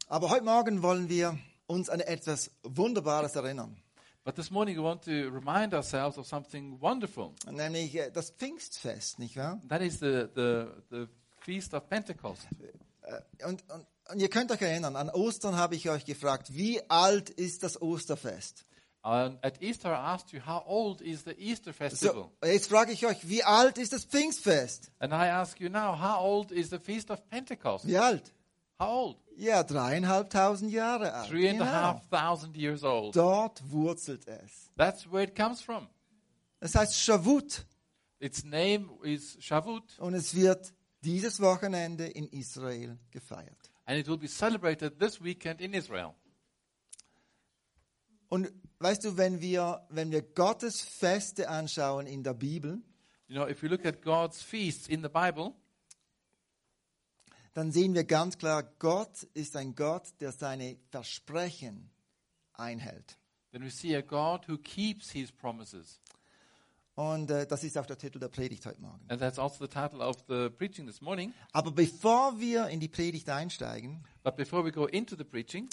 Aber heute Morgen wollen wir uns an etwas Wunderbares erinnern. But this morning we want to remind ourselves of something wonderful. Nämlich das Pfingstfest, nicht wahr? That is the Feast of Pentecost. Und ihr könnt euch erinnern, an Ostern habe ich euch gefragt, wie alt ist das Osterfest? At Easter I asked you, how old is the Easter festival? So, jetzt frage ich euch, wie alt ist das Pfingstfest? And I ask you now, how old is the Feast of Pentecost? Wie alt? How old? Ja, 3.500 Jahre alt. 3,500 years old. Dort wurzelt es. That's where it comes from. Es heißt Shavuot Its name is Shavuot, und es wird dieses Wochenende in Israel gefeiert. and it will be celebrated this weekend in Israel. Und weißt du, wenn wir Gottes Feste anschauen in der Bibel, You know, if you look at God's feasts in the Bible, dann sehen wir ganz klar, Gott ist ein Gott, der seine Versprechen einhält. then we see a God who keeps his promises. Und das ist auch der Titel der Predigt heute Morgen. And that's also the title of the preaching this morning. Aber bevor wir in die Predigt einsteigen, But before we go into the preaching,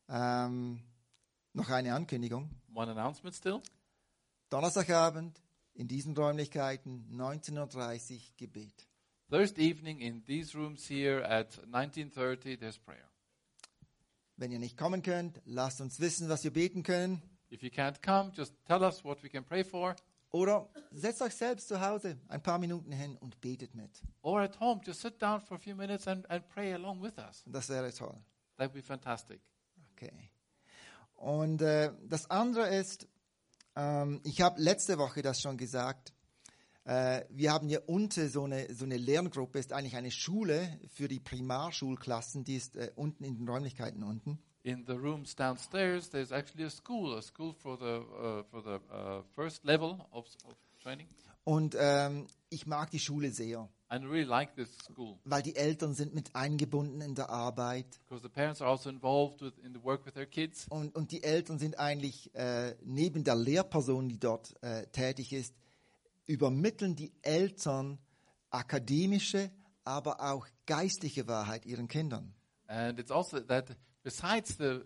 noch eine Ankündigung. one announcement still. Donnerstagabend in diesen Räumlichkeiten, 19:30 Uhr Gebet. Thursday evening in these rooms here at 19:30, there's prayer. Wenn ihr nicht kommen könnt, lasst uns wissen, was wir beten können. If you can't come, just tell us what we can pray for. Oder setzt euch selbst zu Hause ein paar Minuten hin und betet mit. Or at home, just sit down for a few minutes and pray along with us. Das wäre toll. That would be fantastic. Okay. Und das andere ist, ich habe letzte Woche das schon gesagt, wir haben hier unten so eine Lerngruppe, ist eigentlich eine Schule für die Primarschulklassen, die ist unten in den Räumlichkeiten unten. In the rooms downstairs, there's actually a school for the first level of training. Und ich mag die Schule sehr, And I really like this school weil die Eltern sind mit eingebunden in der Arbeit. because the parents are also involved in the work with their kids. Und die Eltern sind eigentlich neben der Lehrperson, die dort tätig ist, übermitteln die Eltern akademische, aber auch geistliche Wahrheit ihren Kindern. And it's also that besides the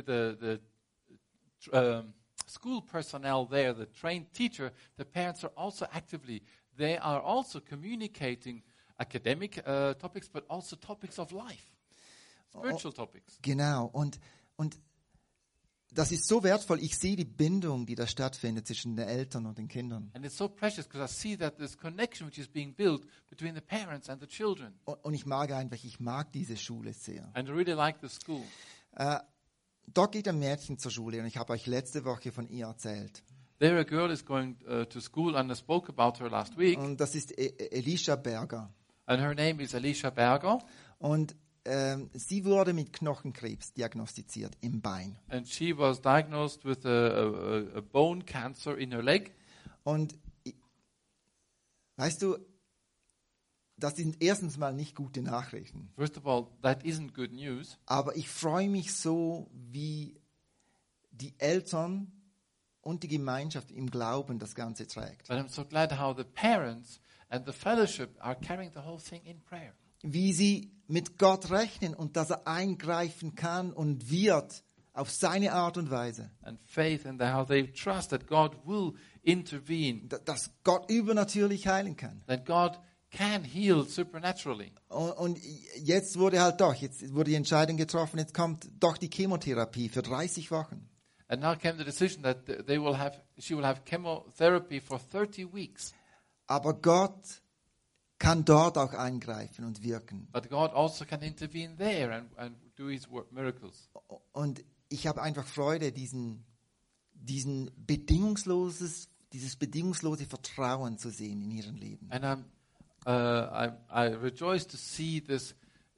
school personnel there, the trained teacher, the parents are also they are also communicating academic topics, but also topics of life, spiritual topics. Genau. Und das ist so wertvoll. Ich sehe die Bindung, die da stattfindet zwischen den Eltern und den Kindern. And it's so precious because I see that this connection which is being built between the parents and the children. Und ich mag diese Schule sehr. And I really like the school. Dort geht ein Mädchen zur Schule und ich habe euch letzte Woche von ihr erzählt. There a girl is going to school and I spoke about her last week. Und das ist Elisha Berger. And her name is Elisha Berger. Und sie wurde mit Knochenkrebs diagnostiziert im Bein. And she was diagnosed with a bone cancer in her leg. Und weißt du, das sind erstens mal nicht gute Nachrichten. First of all, that isn't good news. Aber ich freue mich so, wie die Eltern und die Gemeinschaft im Glauben das Ganze trägt. But I'm so glad how the parents and the fellowship are carrying the whole thing in prayer. Wie sie mit Gott rechnen und dass er eingreifen kann und wird auf seine Art und Weise. And faith and how they trust that God will intervene. Dass Gott übernatürlich heilen kann. That God can heal supernaturally. Und jetzt wurde die Entscheidung getroffen, jetzt kommt doch die Chemotherapie für 30 Wochen. And now came the decision that she will have chemotherapy for 30 weeks. Aber Gott kann dort auch eingreifen und wirken. But God also can intervene there and do his miracles. Und ich habe einfach Freude, dieses bedingungslose Vertrauen zu sehen in ihrem Leben. And I rejoice to see this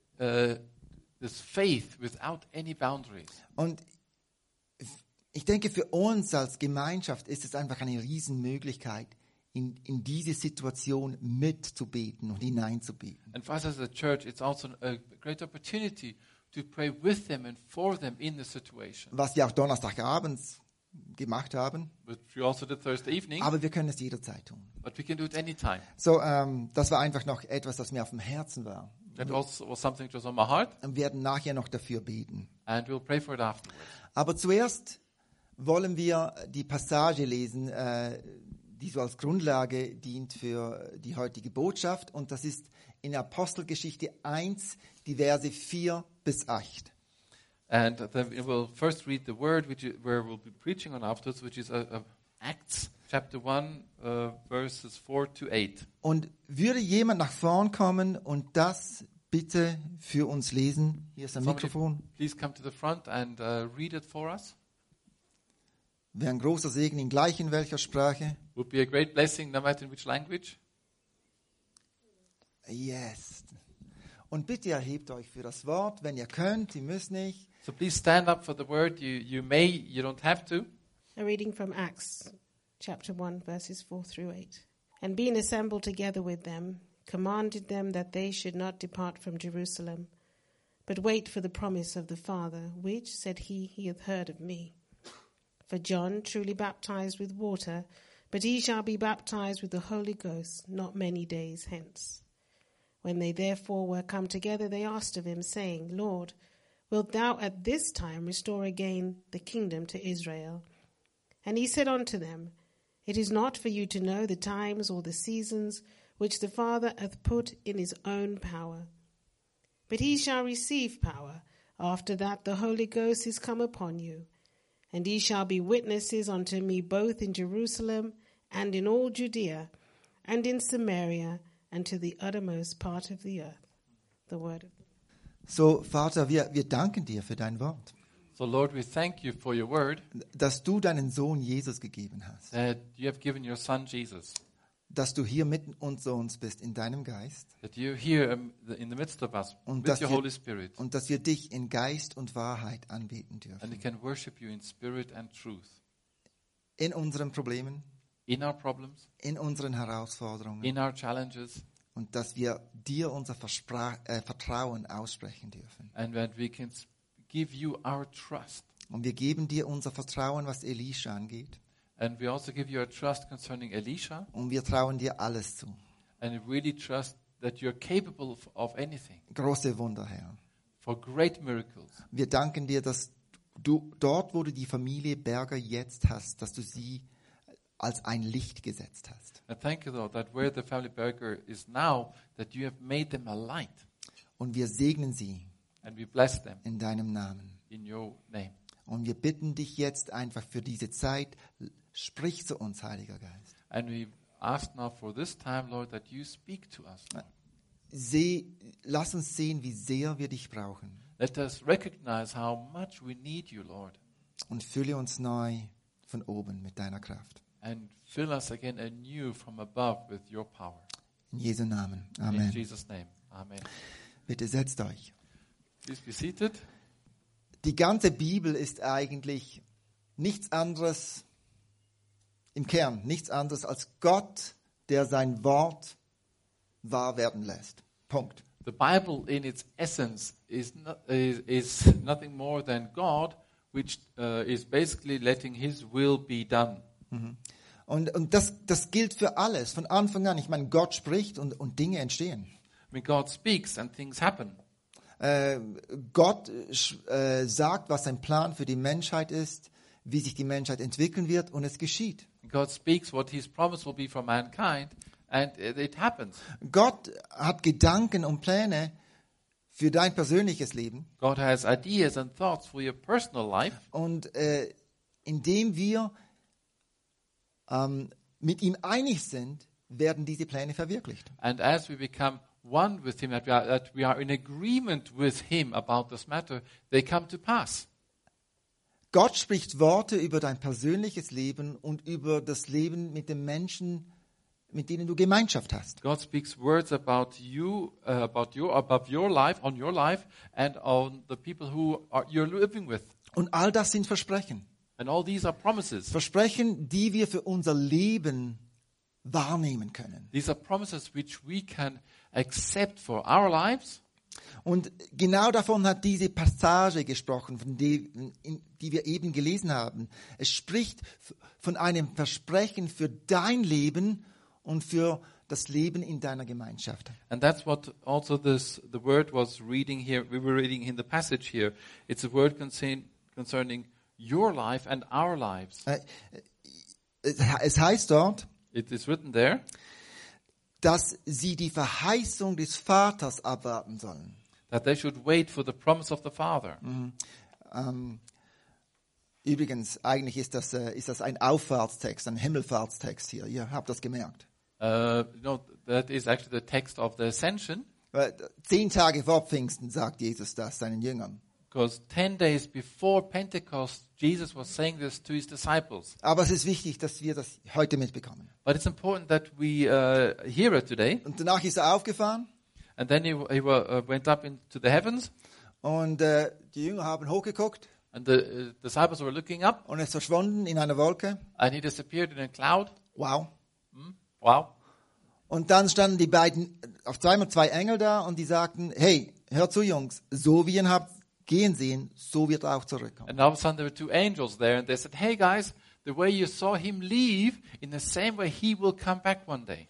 faith without any boundaries. Und ich denke, für uns als Gemeinschaft ist es einfach eine Riesenmöglichkeit, in diese Situation mitzubeten und hineinzubeten. And for us as a church, it's also a great opportunity to pray with them and for them in the situation. Was wir auch Donnerstagabends gemacht haben. But we also did Thursday evening. Aber wir können es jederzeit tun. But we can do it anytime. So, das war einfach noch etwas, das mir auf dem Herzen war. That also was something that was on my heart, und werden nachher noch dafür beten. and we'll pray for it afterwards. Aber zuerst wollen wir die Passage lesen, die so als Grundlage dient für die heutige Botschaft. Und das ist in Apostelgeschichte 1, die Verse 4 bis 8. And then we'll first read the word where we'll be preaching on afterwards, which is Acts chapter 1, verses 4 to 8. Und würde jemand nach vorn kommen und das bitte für uns lesen? Hier ist ein Somebody Mikrofon. please come to the front and read it for us. Wäre ein großer Segen in gleich in welcher Sprache. Would be a great blessing, no matter in which language. Yes. Und bitte erhebt euch für das Wort, wenn ihr könnt, ihr müsst nicht. So please stand up for the word. You may, you don't have to. A reading from Acts chapter 1, verses 4 through 8. And being assembled together with them, commanded them that they should not depart from Jerusalem, but wait for the promise of the Father, which, said he hath heard of me. For John truly baptized with water, but he shall be baptized with the Holy Ghost not many days hence. When they therefore were come together, they asked of him, saying, Lord, wilt thou at this time restore again the kingdom to Israel? And he said unto them, It is not for you to know the times or the seasons which the Father hath put in his own power. But ye shall receive power after that the Holy Ghost is come upon you. And ye shall be witnesses unto me both in Jerusalem and in all Judea and in Samaria and to the uttermost part of the earth. The word of So, Vater, wir danken dir für dein Wort, So Lord, we thank you for your word, dass du deinen Sohn Jesus gegeben hast, that you have given your son Jesus, dass du hier mitten unter uns bist in deinem Geist that you're here in the midst of us und with your Holy Spirit, und dass wir dich in Geist und Wahrheit anbeten and we dürfen. can worship you in spirit and truth, In unseren Problemen, in our problems, in unseren Herausforderungen in our challenges, und dass wir dir unser Vertrauen aussprechen dürfen. and that we can give you our trust. Und wir geben dir unser Vertrauen, was Elisha angeht. And we also give you our trust concerning Elisha, Und wir trauen dir alles zu. and we really trust that you're capable of anything, Große Wunder, Herr. for great miracles. Wir danken dir, dass du dort, wo du die Familie Berger jetzt hast, dass du sie als ein Licht gesetzt hast. And thank you, Lord, that where the family Berger is now, that you have made them a light, Und wir segnen sie and we bless them in deinem Namen. in your name. Und wir bitten dich jetzt einfach für diese Zeit, sprich zu uns, Heiliger Geist. And we ask now for this time, Lord, that you speak to us. Lord. Lass uns sehen, wie sehr wir dich brauchen. Let us recognize how much we need you, Lord, Und fülle uns neu von oben mit deiner Kraft. and fill us again anew from above with your power. In Jesu Namen. In Amen. Jesus' name, amen. Bitte setzt euch. Please be seated. Die ganze Bibel ist eigentlich nichts anderes, im Kern, nichts anderes als Gott, der sein Wort wahr werden lässt. Punkt. The Bible, in its essence, is nothing more than God, which is basically letting His will be done. Und das gilt für alles, von Anfang an. Ich meine, Gott spricht und Dinge entstehen. When God speaks and things happen. Gott sagt, was sein Plan für die Menschheit ist, wie sich die Menschheit entwickeln wird, und es geschieht. God speaks what His promise will be for mankind, and it happens. Gott hat Gedanken und Pläne für dein persönliches Leben. God has ideas and thoughts for your personal life, Und indem wir mit ihm einig sind, werden diese Pläne verwirklicht. and as we become one with Him, that we are in agreement with Him about this matter, they come to pass. Gott spricht Worte über dein persönliches Leben und über das Leben mit den Menschen, mit denen du Gemeinschaft hast. God speaks words about you, about your life, on your life, and on the people who you're living with. Und all das sind Versprechen. And all these are promises. Versprechen, die wir für unser Leben wahrnehmen können. These are promises which we can accept for our lives. Und genau davon hat diese Passage gesprochen, die wir eben gelesen haben. Es spricht von einem Versprechen für dein Leben und für das Leben in deiner Gemeinschaft. And that's what also the word was reading here. We were reading in the passage here. It's a word concerning your life and our lives. Es heißt dort, It is written there dass sie die Verheißung des Vaters abwarten sollen. that they should wait for the promise of the Father. Übrigens, eigentlich ist das ein Auffahrtstext, ein Himmelfahrtstext hier. Ihr habt das gemerkt. That is actually the text of the Ascension, 10 Tage vor Pfingsten sagt Jesus das seinen Jüngern. because 10 days before Pentecost, Jesus was saying this to his disciples. Aber es ist wichtig, dass wir das heute mitbekommen. But it's important that we hear it today. Und danach ist er aufgefahren And then he went up into the heavens, und die Jünger haben hochgeguckt and the disciples were looking up, und er ist verschwunden in einer Wolke. and he disappeared in a cloud. Wow. Wow. Und dann standen die beiden, auf zweimal 2 Engel da und die sagten, hey, hört zu Jungs, so wie ihr ihn habt gehen sehen, so wird er auch zurückkommen. And all of a sudden there were 2 angels there, and they said, "Hey guys, the way you saw him leave, in the same way he will come back one day."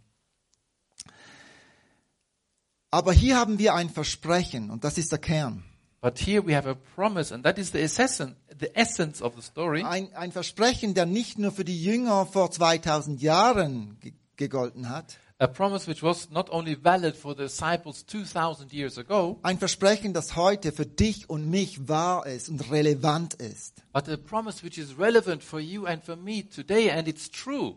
Aber hier haben wir ein Versprechen und das ist der Kern. But here we have a promise, and that is the essence of the story. Ein Versprechen, der nicht nur für die Jünger vor 2000 Jahren gegolten hat. A promise which was not only valid for the disciples 2,000 years ago, Ein Versprechen, das heute für dich und mich wahr ist und relevant ist. but a promise which is relevant for you and for me today, and it's true.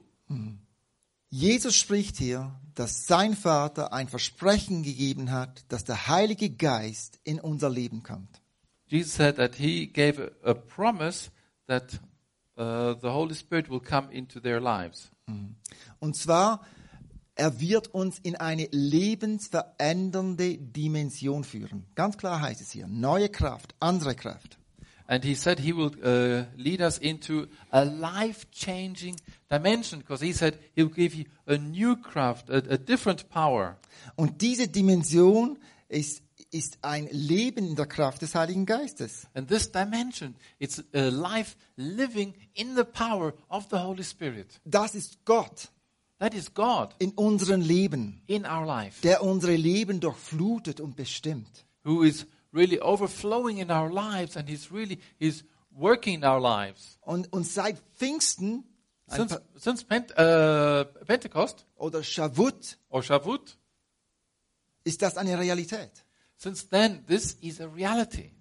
Jesus spricht hier, dass sein Vater ein Versprechen gegeben hat, dass der Heilige Geist in unser Leben kommt. Jesus said that he gave a promise that the Holy Spirit will come into their lives. Und zwar, er wird uns in eine lebensverändernde Dimension führen. Ganz klar heißt es hier, neue Kraft, andere Kraft. And he said he will lead us into a life-changing dimension, because he said he will give you a new craft, a different power. Und diese Dimension ist ein Leben in der Kraft des Heiligen Geistes. And this dimension, it's a life living in the power of the Holy Spirit. Das ist Gott That is God in unserem Leben, in our life, der unsere Leben durchflutet und bestimmt. who is really overflowing in our lives, and he's working in our lives. Und seit Pfingsten Since Pentecost oder Shavuot or Shavuot, ist das eine Realität. since then, this is a reality.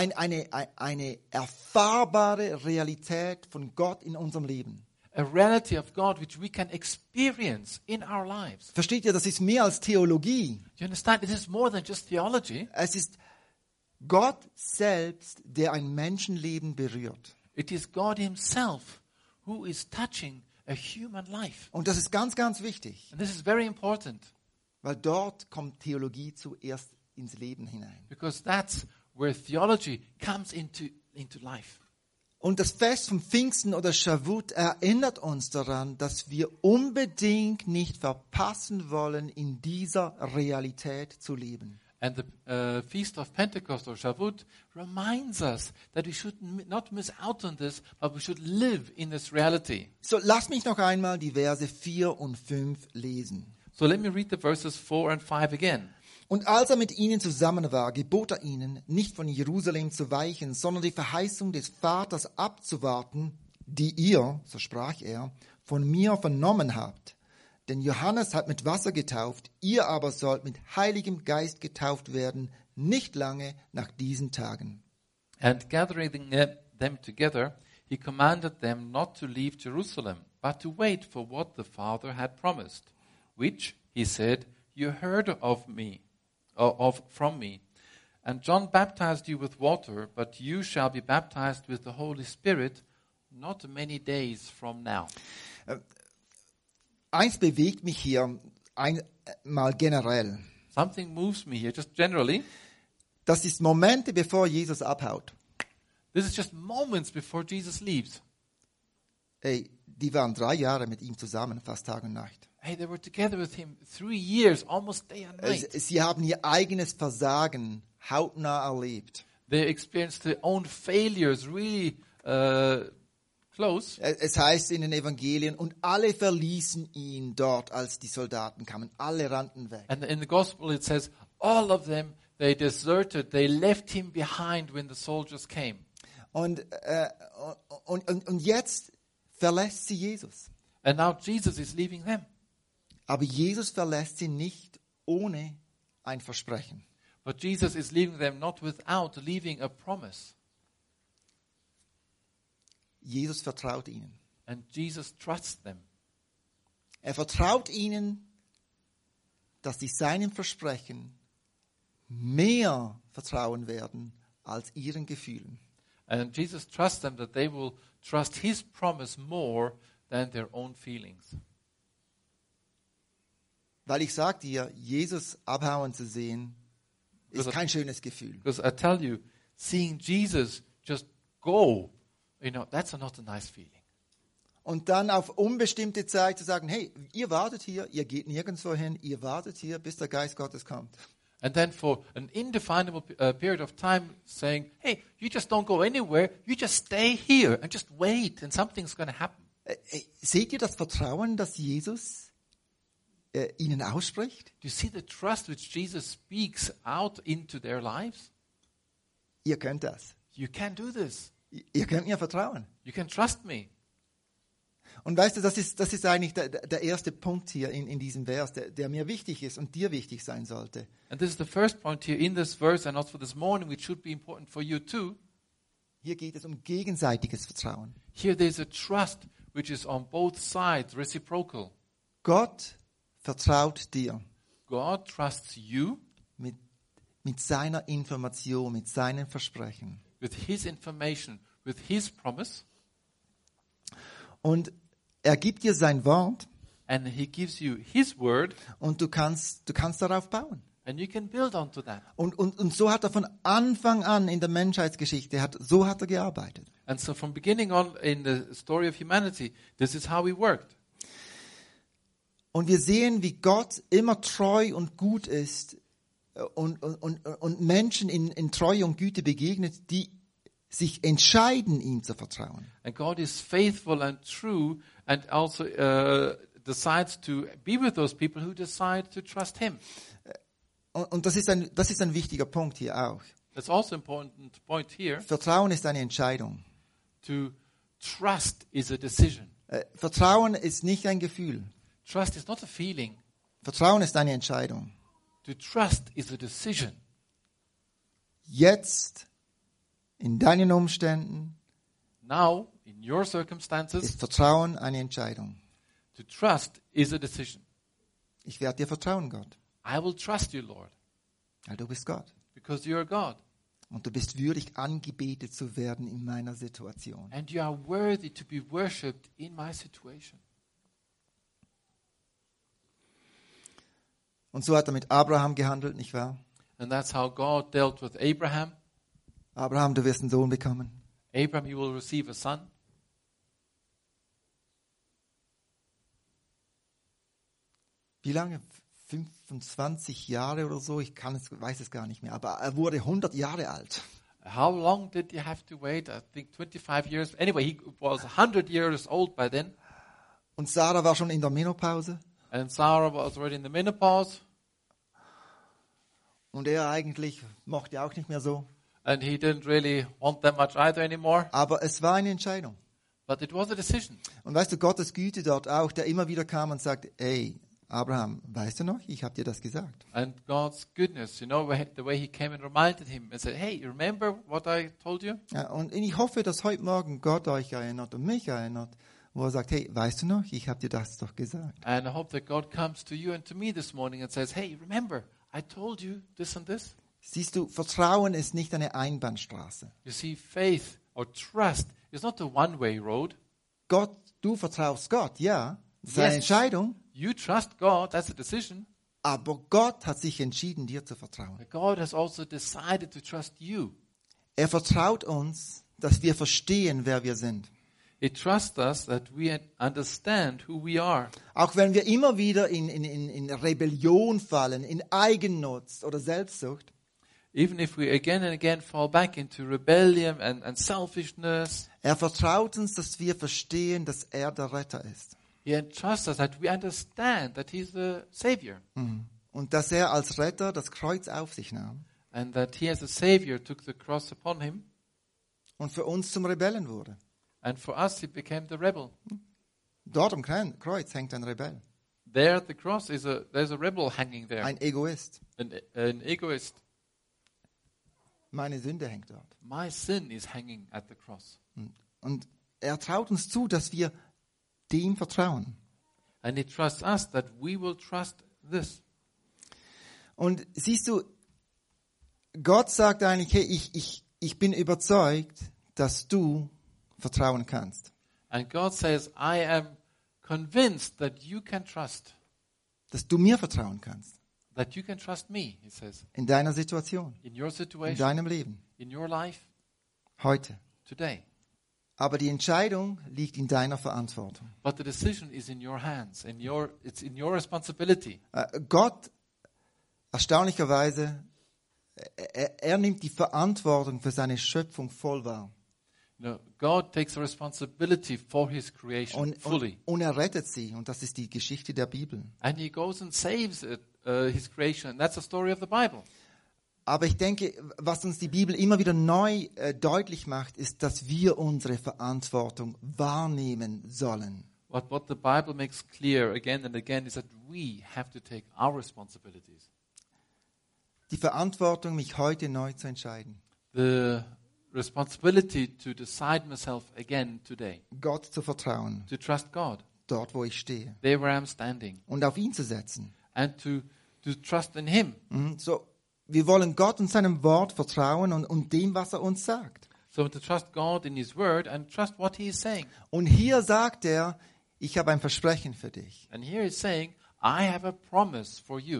Eine erfahrbare Realität von Gott in unserem Leben. A reality of God which we can experience in our lives. Versteht ihr, das ist mehr als Theologie. You understand? This is more than just theology. Es ist Gott selbst, der ein Menschenleben berührt. It is God himself who is touching a human life. Und das ist ganz, ganz wichtig, And this is very important, weil dort kommt Theologie zuerst ins Leben hinein. because that's where theology comes into life. Und das Fest von Pfingsten oder Shavuot erinnert uns daran, dass wir unbedingt nicht verpassen wollen, in dieser Realität zu leben. And the Feast of Pentecost or Shavuot reminds us that we should not miss out on this, but we should live in this reality. So, lass mich noch einmal die Verse 4 und 5 lesen. So let me read the verses 4 and 5 again. Und als er mit ihnen zusammen war, gebot er ihnen, nicht von Jerusalem zu weichen, sondern die Verheißung des Vaters abzuwarten, die ihr, so sprach er, von mir vernommen habt. Denn Johannes hat mit Wasser getauft, ihr aber sollt mit Heiligem Geist getauft werden, nicht lange nach diesen Tagen. And gathering them together, he commanded them not to leave Jerusalem, but to wait for what the Father had promised, which, he said, you heard from me. And John baptized you with water, but you shall be baptized with the Holy Spirit not many days from now. Eins bewegt mich hier einmal generell. Something moves me here, just generally. Das ist Momente, bevor Jesus abhaut. This is just moments before Jesus leaves. Ey, die waren 3 Jahre mit ihm zusammen, fast Tag und Nacht. Hey, they were together with him 3 years, almost day and night. Sie haben ihr eigenes Versagen hautnah erlebt. They experienced their own failures really close. Es heißt in den Evangelien, und alle verließen ihn dort, als die Soldaten kamen. Alle rannten weg. And in the gospel it says, all of them, they deserted, they left him behind when the soldiers came. Und jetzt verlässt sie Jesus. And now Jesus is leaving them. Aber Jesus verlässt sie nicht ohne ein Versprechen. But Jesus is leaving them not without leaving a promise. Jesus vertraut ihnen. And Jesus trusts them. Er vertraut ihnen, dass sie seinem Versprechen mehr vertrauen werden als ihren Gefühlen. And Jesus trusts them that they will trust his promise more than their own feelings. Weil ich sage dir, Jesus abhauen zu sehen, ist kein schönes Gefühl. Because I tell you, seeing Jesus just go, that's not a nice feeling. Und dann auf unbestimmte Zeit zu sagen, hey, ihr wartet hier, ihr geht nirgendwo hin, ihr wartet hier, bis der Geist Gottes kommt. And then for an indefinable period of time saying, hey, you just don't go anywhere, you just stay here and just wait and something's going to happen. Seht ihr das Vertrauen, das Jesus ihnen ausspricht? Do you see the trust which Jesus speaks out into their lives? Ihr könnt das. You can do this. Ihr könnt mir vertrauen. You can trust me. Und weißt du, das ist eigentlich der erste Punkt hier in diesem Vers, der mir wichtig ist und dir wichtig sein sollte. And this is the first point here in this verse and also for this morning, which should be important for you too. Hier geht es um gegenseitiges Vertrauen. Here there's a trust which is on both sides, reciprocal. Gott vertraut dir God trusts you mit seiner Information, mit seinen Versprechen. with his information, with his promise, Und er gibt dir sein Wort and he gives you his word, und du kannst darauf bauen. and you can build onto that. Und so hat er von Anfang an in der Menschheitsgeschichte, so hat er gearbeitet. And so from beginning on in the story of humanity, this is how he worked. Und wir sehen, wie Gott immer treu und gut ist und Menschen in Treue und Güte begegnet, die sich entscheiden, ihm zu vertrauen. And God is faithful and true and also decides to be with those people who decide to trust him. Und das ist ein wichtiger Punkt hier auch. That's also an important point here. Vertrauen ist eine Entscheidung. To trust is a decision. Vertrauen ist nicht ein Gefühl. Trust is not a feeling. Vertrauen ist eine Entscheidung. To trust is a decision. Jetzt, in deinen Umständen, Now, in your circumstances, ist Vertrauen eine Entscheidung. to trust is a decision. Ich werde dir vertrauen, Gott, I will trust you, Lord, weil du bist Gott. because you are God. Und du bist würdig, angebetet zu werden in meiner Situation. And you are worthy to be worshipped in my situation. Und so hat er mit Abraham gehandelt, nicht wahr? And that's how God dealt with Abraham. Abraham, du wirst einen Sohn bekommen. Abraham, you will receive a son. Wie lange? 25 Jahre oder so? Weiß es gar nicht mehr. Aber er wurde 100 Jahre alt. How long did you have to wait? I think 25 years. Anyway, he was 100 years old by then. Und Sarah war schon in der Menopause. And Sarah was already in the menopause. Und er eigentlich mochte auch nicht mehr so. And he didn't really want that much either anymore. Aber es war eine Entscheidung. But it was a decision. Und weißt du, Gottes Güte dort auch, der immer wieder kam und sagt, ey, Abraham, weißt du noch, ich habe dir das gesagt. And God's goodness, the way he came and reminded him and said, hey, remember what I told you? Ja, und ich hoffe, dass heute Morgen Gott euch erinnert und mich erinnert, wo er sagt, hey, weißt du noch, ich habe dir das doch gesagt. And I hope that God comes to you and to me this morning and says, hey, remember, I told you this and this. Siehst du, Vertrauen ist nicht eine Einbahnstraße. You see, faith or trust is not a one-way road. Du vertraust Gott, ja, das ist eine Yes. Entscheidung, You trust God, that's a decision. aber Gott hat sich entschieden, dir zu vertrauen. But God has also decided to trust you. Er vertraut uns, dass wir verstehen, wer wir sind. He trusts us that we understand who we are. Auch wenn wir immer wieder in Rebellion fallen, in Eigennutz oder Selbstsucht, Even if we again and again fall back into rebellion and selfishness, Er vertraut uns, dass wir verstehen, dass er der Retter ist. He entrusts us that we understand that He's the Savior. Und dass er als Retter das Kreuz auf sich nahm And that He as a Savior took the cross upon Him. und für uns zum Rebellen wurde. And for us, He became the rebel. Dort am Kreuz hängt ein Rebell, There at the cross there's a rebel hanging there. ein Egoist. An egoist. Meine Sünde hängt dort. My sin is hanging at the cross. Und er traut uns zu, dass wir dem vertrauen. And He trusts us that we will trust this. Und siehst du, Gott sagt eigentlich, hey, ich bin überzeugt, dass du vertrauen kannst. And God says, I am convinced that you can trust. Dass du mir vertrauen kannst. That you can trust me, He says. In deiner Situation, In your in situation, deinem Leben, in your life, heute. today. Aber die Entscheidung liegt in deiner Verantwortung. But the decision is in your hands. It's in your responsibility. Gott, erstaunlicherweise, er nimmt die Verantwortung für seine Schöpfung voll wahr. God takes a responsibility for His creation fully. Und er rettet sie. Und das ist die Geschichte der Bibel. And He goes and saves His creation. And that's the story of the Bible. Aber ich denke, was uns die Bibel immer wieder neu deutlich macht, ist, dass wir unsere Verantwortung wahrnehmen sollen. But what the Bible makes clear again and again is that we have to take our responsibilities. Die Verantwortung, mich heute neu zu entscheiden. The responsibility to decide myself again today. Gott zu vertrauen, To trust God, dort wo ich stehe. there where I'm standing. Und auf ihn zu setzen. And to trust in Him. So, wir wollen Gott und seinem Wort vertrauen und dem, was er uns sagt. So to trust God in His Word and trust what He is saying. Und hier sagt er, ich habe ein Versprechen für dich. And here He's saying, I have a promise for you.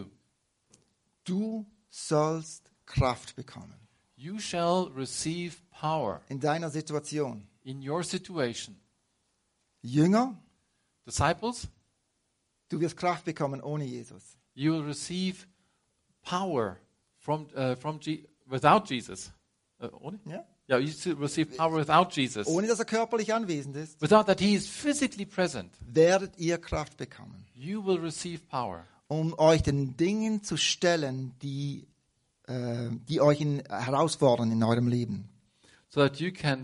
Du sollst Kraft bekommen. You shall receive power In deiner Situation. in your situation. Jünger, Disciples, du wirst Kraft bekommen ohne Jesus. you will receive power without Jesus. Only? Ja? Yeah, you should receive power without Jesus. Ohne dass er körperlich anwesend ist, Without that He is physically present, werdet ihr Kraft bekommen, you will receive power um euch den Dingen zu stellen, die euch herausfordern in eurem Leben. so that you can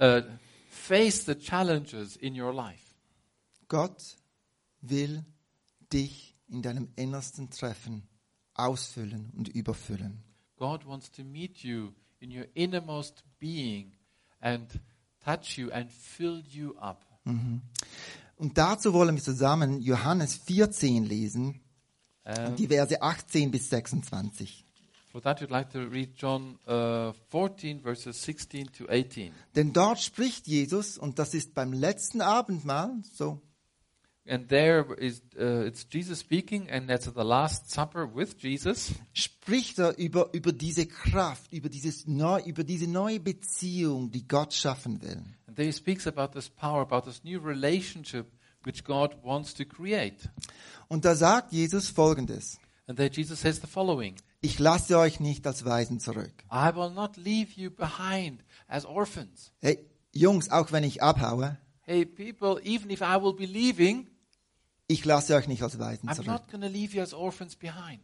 face the challenges in your life. Gott will dich in deinem Innersten treffen, ausfüllen und überfüllen. God wants to meet you in your innermost being and touch you and fill you up. Und dazu wollen wir zusammen Johannes 14 lesen, die Verse 18 bis 26. For that, you'd like to read John 14, verses 16 to 18. Denn dort spricht Jesus, und das ist beim letzten Abendmahl, so, And there is it's Jesus speaking, and that's the Last Supper with Jesus. spricht er über diese Kraft, über diese neue Beziehung, die Gott schaffen will. And there he speaks about this power, about this new relationship which God wants to create. Und da sagt Jesus Folgendes: And there Jesus says the following: Ich lasse euch nicht als Waisen zurück. I will not leave you behind as orphans. Hey, Jungs, auch wenn ich abhaue, Hey, people, even if I will be leaving, ich lasse euch nicht als Waisen I'm zurück. not going to leave you as orphans behind.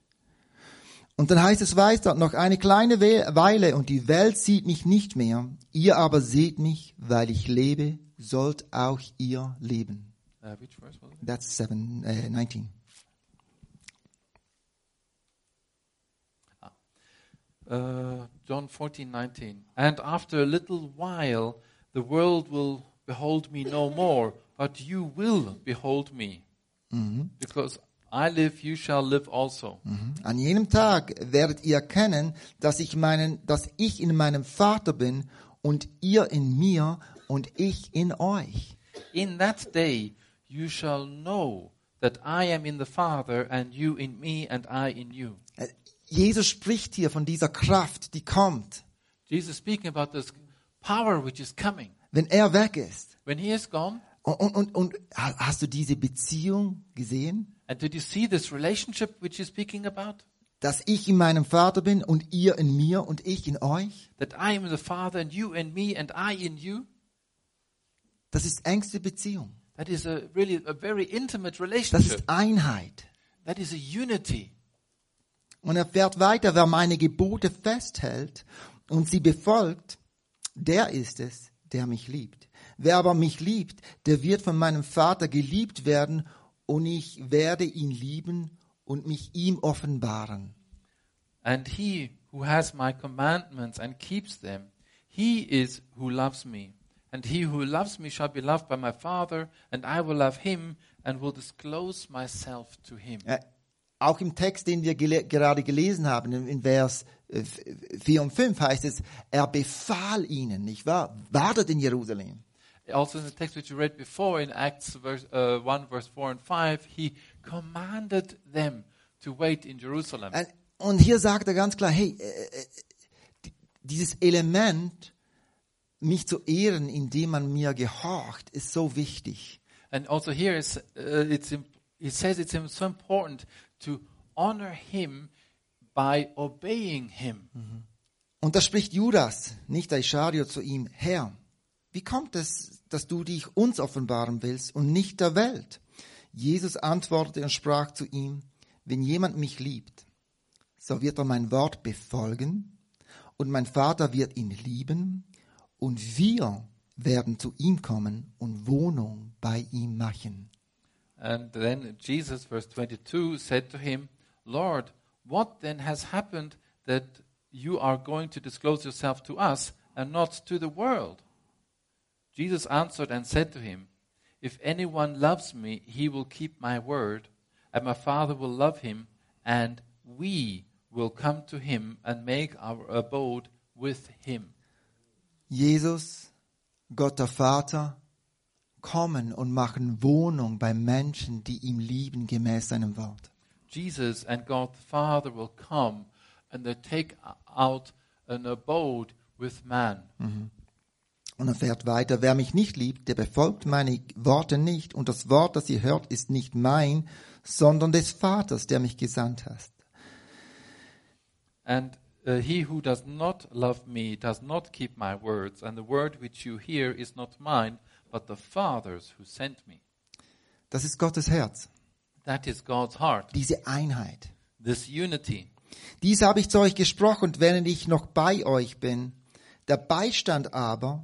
Und dann heißt es weiter, noch eine kleine Weile und die Welt sieht mich nicht mehr. Ihr aber seht mich, weil ich lebe, sollt auch ihr leben. Which verse was it? That's 19. John 14:19. And after a little while, the world will behold me no more, but you will behold me. Because I live, you shall live also. An jenem Tag werdet ihr erkennen, dass ich in meinem Vater bin und ihr in mir und ich in euch. In that day, you shall know that I am in the Father, and you in me, and I in you. Jesus spricht hier von dieser Kraft, die kommt, Jesus speaking about this power which is coming. wenn er weg ist. When he is gone, Und hast du diese Beziehung gesehen? and did you see this relationship which he's speaking about? dass ich in meinem Vater bin und ihr in mir und ich in euch. That I am in the Father and you in me and I in you. Das ist engste Beziehung. That is really a very intimate Das relationship. ist Einheit. That is a unity. Und er fährt weiter, wer meine Gebote festhält und sie befolgt, der ist es, der mich liebt. Wer aber mich liebt, der wird von meinem Vater geliebt werden und ich werde ihn lieben und mich ihm offenbaren. And he who has my commandments and keeps them, he is who loves me. And he who loves me shall be loved by my Father, and I will love him and will disclose myself to him. Auch im Text, den wir gerade gelesen haben, in Vers 4 und 5 heißt es, er befahl ihnen, nicht wahr? Wartet in Jerusalem. Also in the text which you read before in Acts 1 verse 4 and 5, he commanded them to wait in Jerusalem. Und hier sagt er ganz klar, hey, dieses Element, mich zu ehren, indem man mir gehorcht, ist so wichtig. And also here it says it's so important to honor him by obeying him. Und da spricht Judas, nicht der Ischario, zu ihm, Herr, wie kommt es, dass du dich uns offenbaren willst und nicht der Welt? Jesus antwortete und sprach zu ihm, wenn jemand mich liebt, so wird er mein Wort befolgen und mein Vater wird ihn lieben und wir werden zu ihm kommen und Wohnung bei ihm machen. And then Jesus, verse 22, said to him, Lord, what then has happened that you are going to disclose yourself to us and not to the world? Jesus answered and said to him, if anyone loves me, he will keep my word, and my Father will love him, and we will come to him and make our abode with him. Jesus, Gott der Vater, kommen und machen Wohnung bei Menschen, die ihm lieben, gemäß seinem Wort. Jesus and God the Father will come and they take out an abode with man. Und er fährt weiter, wer mich nicht liebt, der befolgt meine Worte nicht. Und das Wort, das ihr hört, ist nicht mein, sondern des Vaters, der mich gesandt hat. And he who does not love me does not keep my words, and the word which you hear is not mine, but the Father's who sent me. Das ist Gottes Herz, That is God's heart, diese Einheit. this unity. Dies habe ich zu euch gesprochen, wenn ich noch bei euch bin. Der Beistand aber,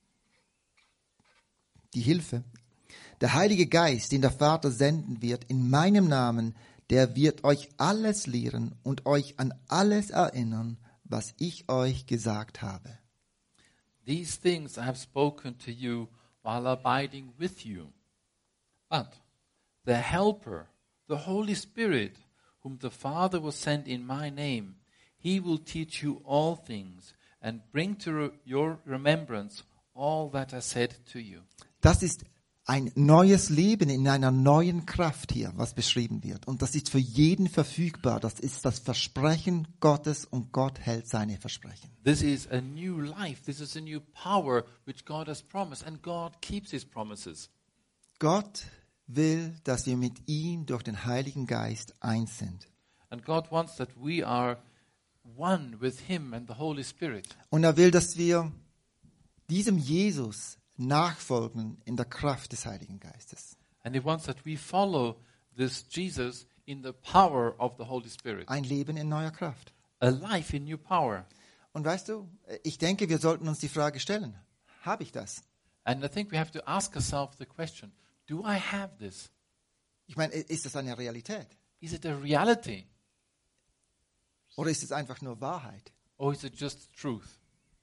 die Hilfe, der Heilige Geist, den der Vater senden wird, in meinem Namen, der wird euch alles lehren und euch an alles erinnern, was ich euch gesagt habe. These things I have spoken to you while abiding with you. But the Helper, the Holy Spirit, whom the Father will send in my name, he will teach you all things and bring to your remembrance all that I said to you. Das ist ein neues Leben in einer neuen Kraft hier, was beschrieben wird. Und das ist für jeden verfügbar. Das ist das Versprechen Gottes und Gott hält seine Versprechen. This is a new life. This is a new power which God has promised, and God keeps his promises. Gott will, dass wir mit ihm durch den Heiligen Geist eins sind. And God wants that we are one with him and the Holy Spirit. Und er will, dass wir diesem Jesus nachfolgen in der Kraft des Heiligen Geistes. And he wants that we follow this Jesus in the power of the Holy Spirit. Ein Leben in neuer Kraft. A life in new power. Und weißt du, ich denke, wir sollten uns die Frage stellen, habe ich das? And I think we have to ask ourselves the question, do I have this? Ich meine, ist das eine Realität? Is it a reality? Oder ist es einfach nur Wahrheit? Or is it just truth?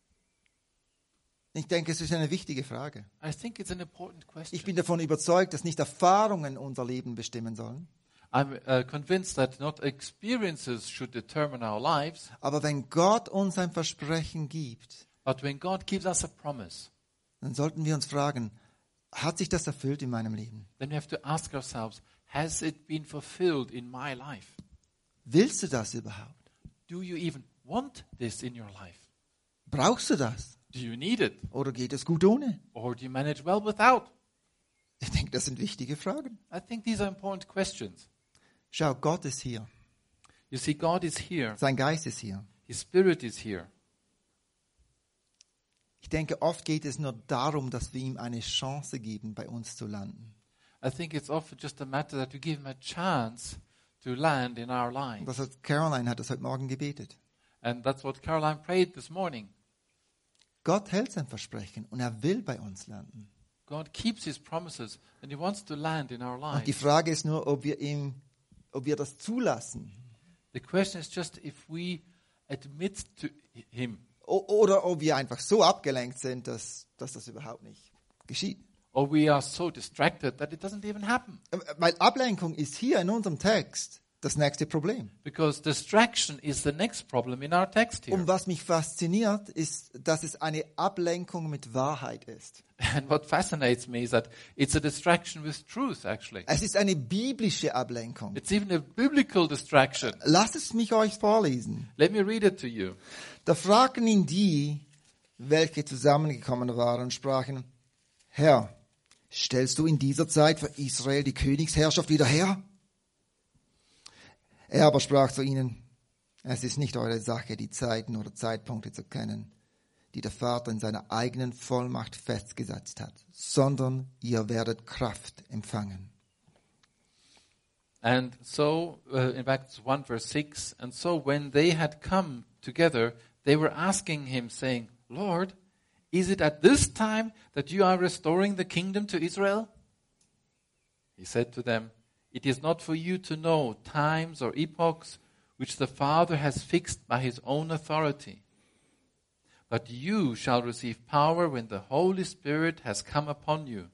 Ich denke, es ist eine wichtige Frage. I think it's an important question. Ich bin davon überzeugt, dass nicht Erfahrungen unser Leben bestimmen sollen. I'm convinced that not experiences should determine our lives, Aber wenn Gott uns ein Versprechen gibt, but when God gives us a promise, dann sollten wir uns fragen, hat sich das erfüllt in meinem Leben? then we have to ask ourselves, has it been fulfilled in my life? Willst du das überhaupt? Do you even want this in your life? Brauchst du das? Do you need it? Oder geht es gut ohne? Or do you manage well without? Ich denke, das sind wichtige Fragen. I think these are important questions. Schau, Gott ist hier. You see, God is here. Sein Geist ist hier. His Spirit is here. Ich denke, oft geht es nur darum, dass wir ihm eine Chance geben, bei uns zu landen. I think it's often just a matter that we give him a chance to land in our Und lives. das hat Caroline hat das heute Morgen gebetet. And that's what Caroline prayed this morning. Gott hält sein Versprechen und er will bei uns landen. God keeps his promises and he wants to land in our Und die lives. Frage ist nur, ob wir das zulassen The question is just if we admit to him, oder ob wir einfach so abgelenkt sind, dass das überhaupt nicht geschieht. or we are so distracted that it doesn't even happen. Weil Ablenkung ist hier in unserem Text das nächste Problem. Because distraction is the next problem in our text here. Und was mich fasziniert, ist, dass es eine Ablenkung mit Wahrheit ist. And what fascinates me is that it's a distraction with truth, actually. Es ist eine biblische Ablenkung. It's even a biblical distraction. Lasst es mich euch vorlesen. Let me read it to you. Da fragten ihn die, welche zusammengekommen waren, und sprachen, Herr, stellst du in dieser Zeit für Israel die Königsherrschaft wieder her? Er aber sprach zu ihnen, es ist nicht eure Sache, die Zeiten oder Zeitpunkte zu kennen, die der Vater in seiner eigenen Vollmacht festgesetzt hat, sondern ihr werdet Kraft empfangen. And so, in Acts 1 verse 6, and so when they had come together, they were asking him, saying, Lord, is it at this time that you are restoring the kingdom to Israel? He said to them, it is not for you to know times or epochs which the Father has fixed by his own authority. But you shall receive power when the Holy Spirit has come upon you.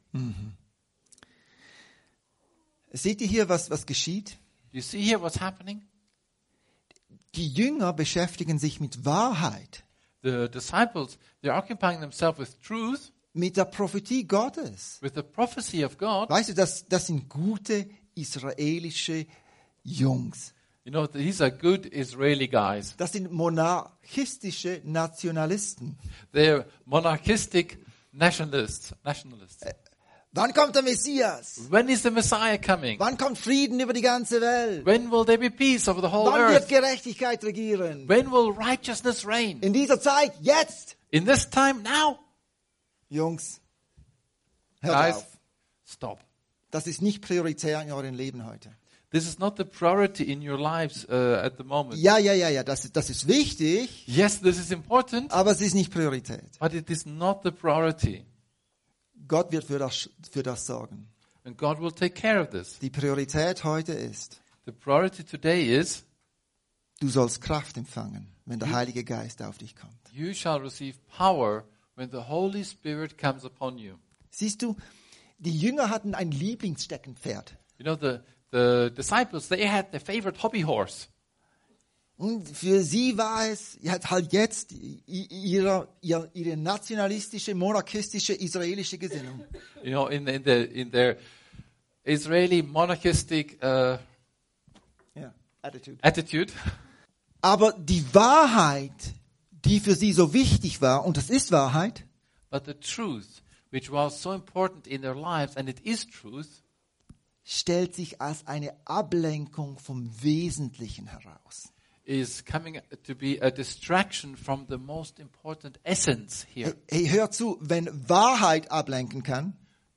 Seht ihr hier, was geschieht? You see here what's happening? Die Jünger beschäftigen sich mit Wahrheit, The disciples, they're occupying themselves with truth, mit der Prophetie Gottes. with the prophecy of God. Weißt du, das sind gute israelische Jungs. You know, these are good Israeli guys. Das sind monarchistische Nationalisten. They're monarchistic nationalists. Wann kommt der Messias? When is the Messiah coming? Wann kommt Frieden über die ganze Welt? When will there be peace over the whole Wann wird earth? Gerechtigkeit regieren? When will righteousness reign? In dieser Zeit, jetzt! In this time, now? Jungs, hört Guys, auf. stop. Das ist nicht prioritär in eurem Leben heute. This is not the priority in your lives at the moment. Ja, das ist wichtig, Yes, this is important, aber es ist nicht Priorität. but it is not the priority. Gott wird für das sorgen. And God will take care of this. Die Priorität heute ist, The priority today is du sollst Kraft empfangen, wenn der Heilige Geist auf dich kommt. you shall receive power when the Holy Spirit comes upon you. Siehst du, die Jünger hatten ein Lieblingssteckenpferd. You know, the disciples, they had their favorite hobby horse. Und für sie war es halt jetzt ihre nationalistische, monarchistische, israelische Gesinnung. You know, in their Israeli monarchistic Ja, Attitude. attitude. Aber die Wahrheit, die für sie so wichtig war, und das ist Wahrheit, But the truth, which was so important in their lives, and it is truth, stellt sich als eine Ablenkung vom Wesentlichen heraus. is coming to be a distraction from the most important essence here. Hey, hör zu, wenn Wahrheit ablenken kann,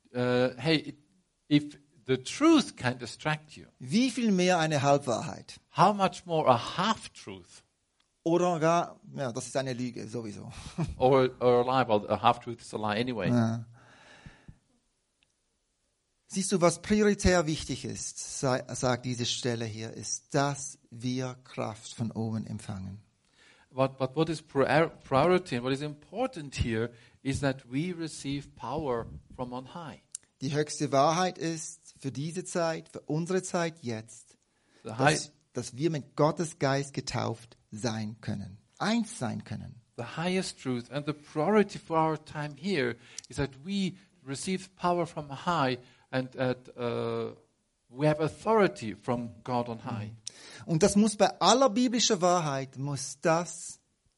If the truth can distract you, wie viel mehr eine Halbwahrheit? how much more a half-truth Oder gar, ja, das ist eine Lüge, sowieso. or a lie? Well, a half-truth is a lie anyway. Ja. Siehst du, was prioritär wichtig ist, sagt diese Stelle hier, ist, dass wir Kraft von oben empfangen. But what is priority and what is important here is that we receive power from on high. Die höchste Wahrheit ist für diese Zeit, für unsere Zeit jetzt, The, high, dass wir mit Gottes Geist getauft sein können, eins sein können. the highest truth and the priority for our time here is that we receive power from high and we have authority from God on high. Und das muss bei aller biblischer Wahrheit, muss das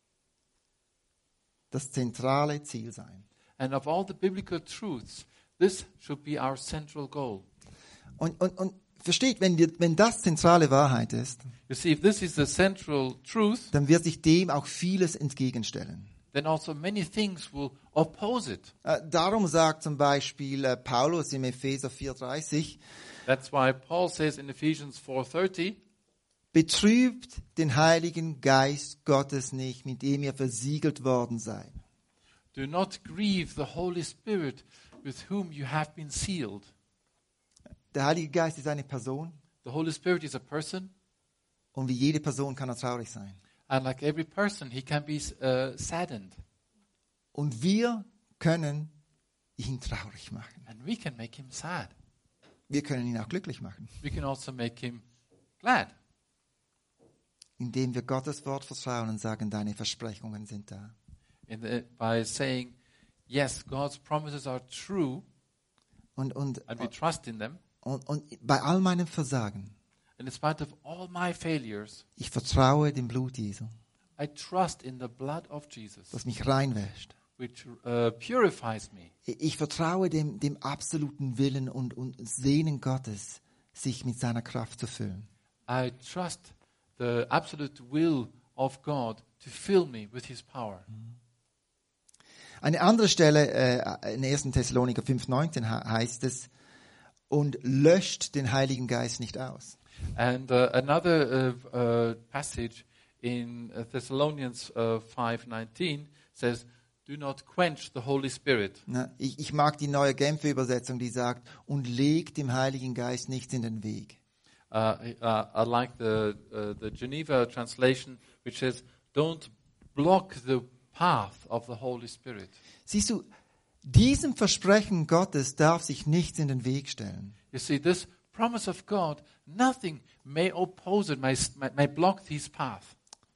zentrale Ziel sein. And of all the biblical truths, this should be our central goal. Und Versteht, wenn das zentrale Wahrheit ist, You see, if this is the central truth, dann wird sich dem auch vieles entgegenstellen. then also many things will oppose it. Darum sagt zum Beispiel Paulus im Epheser 4,30, That's why Paul says in Ephesians 4:30, betrübt den Heiligen Geist Gottes nicht, mit dem ihr versiegelt worden seid. do not grieve the Holy Spirit with whom you have been sealed. Der Heilige Geist ist eine Person The Holy Spirit is a person, und wie jede Person kann er traurig sein. and like every person, he can be saddened. Und wir können ihn traurig machen. And we can make him sad. Wir können ihn auch glücklich machen, We can also make him glad, indem wir Gottes Wort vertrauen und sagen, deine Versprechungen sind da. by saying, yes, God's promises are true, Und and we trust in them. bei all meinem Versagen, And in spite of all my failures, ich vertraue dem Blut Jesu, I trust in the blood of Jesus, das mich reinwäscht. which purifies me. Ich vertraue dem absoluten Willen und Sehnen Gottes, sich mit seiner Kraft zu füllen. I trust the absolute will of God to fill me with his power. Eine andere Stelle in 1. Thessaloniker 5,19 heißt es, und löscht den Heiligen Geist nicht aus. And another passage in Thessalonians 5:19 says, do not quench the Holy Spirit. Ich mag die neue Genfer Übersetzung, die sagt, und legt dem Heiligen Geist nichts in den Weg. I like the Geneva translation, which says, don't block the path of the Holy Spirit. Siehst du, diesem Versprechen Gottes darf sich nichts in den Weg stellen. You see, this promise of God, nothing may oppose it, may block his path.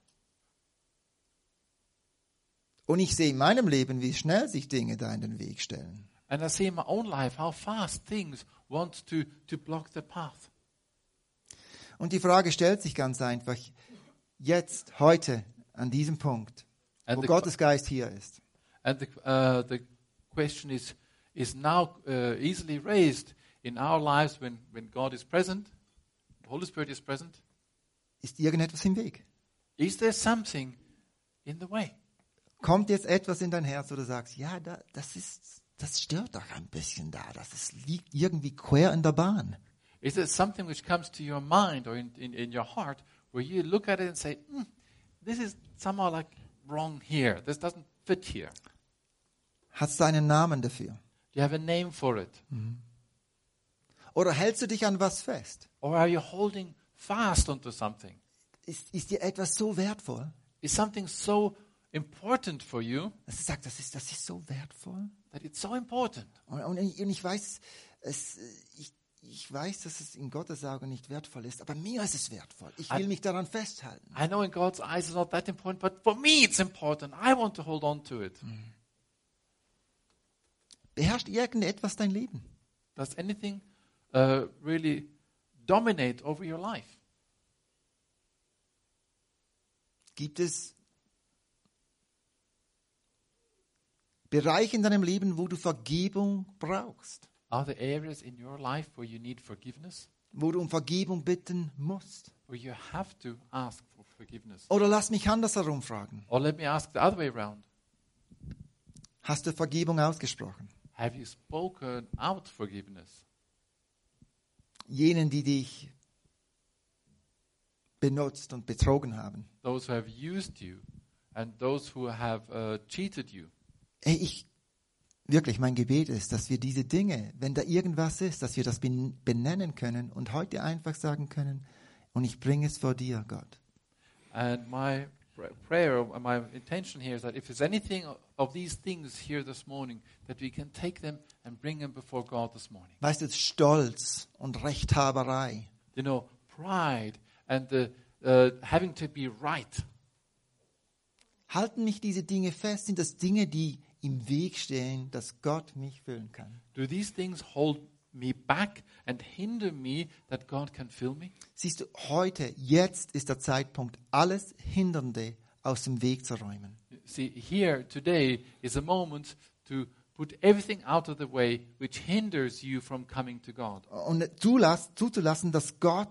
Und ich sehe in meinem Leben, wie schnell sich Dinge da in den Weg stellen. And I see in my own life how fast things want to block the path. Und die Frage stellt sich ganz einfach, jetzt, heute, an diesem Punkt, wo Gottes Geist hier ist. And the question is now easily raised in our lives when God is present, the Holy Spirit is present. Ist irgendetwas im Weg? Is there something in the way? Kommt jetzt etwas in dein Herz, wo du sagst, ja, das stört doch ein bisschen da, liegt irgendwie quer in der Bahn. Is there something which comes to your mind or in your heart where you look at it and say, this is somehow like wrong here. This doesn't fit here. Hast du einen Namen dafür? Do you have a name for it? Oder hältst du dich an was fest? Or are you holding fast onto something? Ist dir etwas so wertvoll, Is something so important for you dass du sagst, das ist so wertvoll? that it's so important? Und ich weiß, ich weiß, dass es in Gottes Augen nicht wertvoll ist, aber mir ist es wertvoll. Ich will mich daran festhalten. I know in God's eyes it's not that important, but for me it's important. I want to hold on to it. Beherrscht irgendetwas dein Leben? Does anything really dominate over your life? Gibt es Bereiche in deinem Leben, wo du Vergebung brauchst? Are there areas in your life where you need forgiveness? Wo du um Vergebung bitten musst? Where you have to ask for forgiveness? Oder lass mich andersherum fragen. Or let me ask the other way around. Hast du Vergebung ausgesprochen? Have you spoken out forgiveness? Jenen, die dich benutzt und betrogen haben. Those who have used you and those who have cheated you. Wirklich, mein Gebet ist, dass wir diese Dinge, wenn da irgendwas ist, dass wir das benennen können und heute einfach sagen können, und ich bringe es vor dir, Gott. And my prayer, my intention here is that if there's anything of these things here this morning, that we can take them and bring them before God this morning. Weißt du, Stolz und Rechthaberei. You know, pride and having to be right. Halten mich diese Dinge fest? Sind das Dinge, die im Weg stehen, dass Gott mich füllen kann? Do these things hold me back and hinder me that God can fill me? Siehst du, jetzt ist der Zeitpunkt, alles Hindernde aus dem Weg zu räumen. See, here, today, is a moment to put everything out of the way which hinders you from coming to God. Und zuzulassen, dass Gott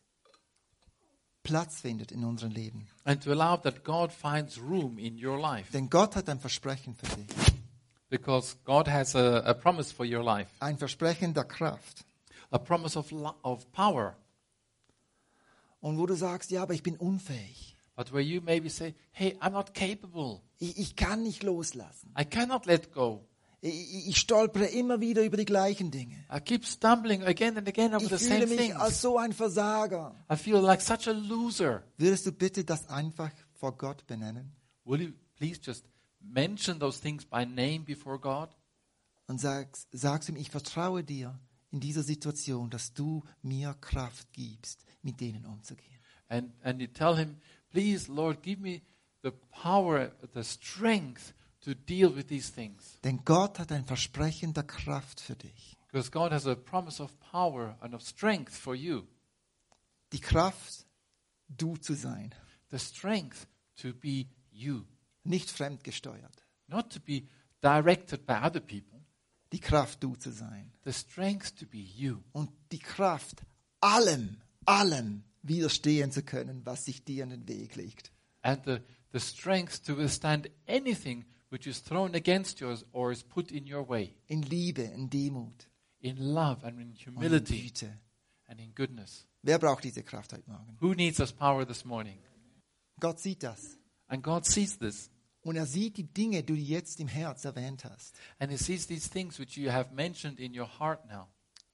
Platz findet in unserem Leben. And to allow that God finds room in your life. Denn Gott hat ein Versprechen für dich. Because God has a promise for your life. Ein Versprechen der Kraft. A promise of power. Und wo du sagst, ja, aber ich bin unfähig. But where you maybe say, hey, I'm not capable. Ich kann nicht loslassen. I cannot let go. Ich stolpere immer wieder über die gleichen Dinge. I keep stumbling again and again over Ich the fühle same mich als things. so ein Versager. I feel like such a loser. Würdest du bitte das einfach vor Gott benennen? Will you please just mention those things by name before God? Und sagst ihm, ich vertraue dir in dieser Situation, dass du mir Kraft gibst, mit denen umzugehen. And you tell him, please, Lord, give me the power, the strength to deal with these things. Denn Gott hat ein Versprechen der Kraft für dich. Because God has a promise of power and of strength for you. Die Kraft, du zu sein. The strength to be you. Nicht fremdgesteuert. Not to be directed by other people. Die Kraft, du zu sein. The strength to be you. Und die Kraft, allem widerstehen zu können, was sich dir in den Weg legt. And the strength to withstand anything which is thrown against you or is put in your way. In Liebe, in Demut, In love and in und in humility Güte. and in goodness. Wer braucht diese Kraft heute Morgen? Who needs this power this morning? Gott sieht das. And God sees this. Und er sieht die Dinge, die du jetzt im Herz erwähnt hast. And He sees these things which you have mentioned in your heart now.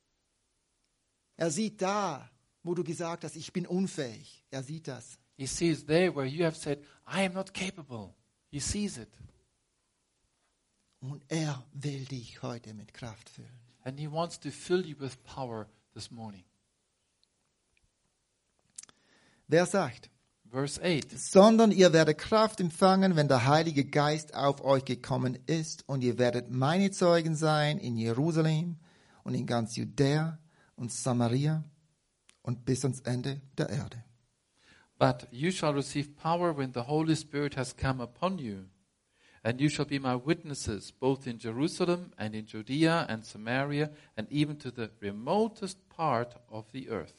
Er sieht da, wo du gesagt hast, ich bin unfähig. Er sieht das. He sees there where you have said, I am not capable. He sees it. Und er will dich heute mit Kraft füllen. And He wants to fill you with power this morning. Wer sagt? Verse 8. Sondern ihr werdet Kraft empfangen, wenn der Heilige Geist auf euch gekommen ist, und ihr werdet meine Zeugen sein in Jerusalem und in ganz Judäa und Samaria und bis ans Ende der Erde. But you shall receive power when the Holy Spirit has come upon you. And you shall be my witnesses, both in Jerusalem and in Judea and Samaria, and even to the remotest part of the earth.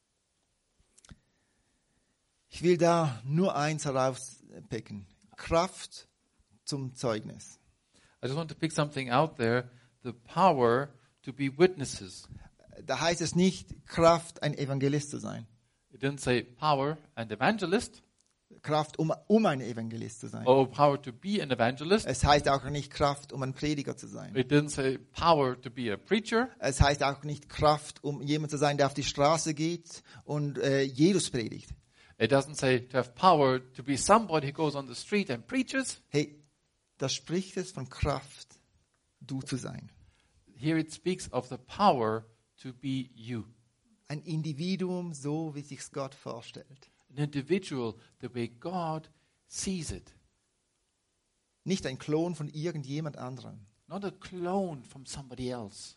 Ich will da nur eins herauspicken. Kraft zum Zeugnis. I just want to pick something out there, the power to be witnesses. Da heißt es nicht, Kraft, ein Evangelist zu sein. It didn't say power and evangelist, Kraft, um ein Evangelist zu sein. or power to be an evangelist. Es heißt auch nicht Kraft, um ein Prediger zu sein. It didn't say power to be a preacher. Es heißt auch nicht Kraft, um jemand zu sein, der auf die Straße geht und Jesus predigt. It doesn't say to have power to be somebody who goes on the street and preaches. Hey, da spricht es von Kraft, du zu sein. Here it speaks of the power to be you. Ein Individuum, so wie sich's Gott vorstellt. An individual the way God sees it. Nicht ein Klon von irgendjemand anderem. Not a clone from somebody else.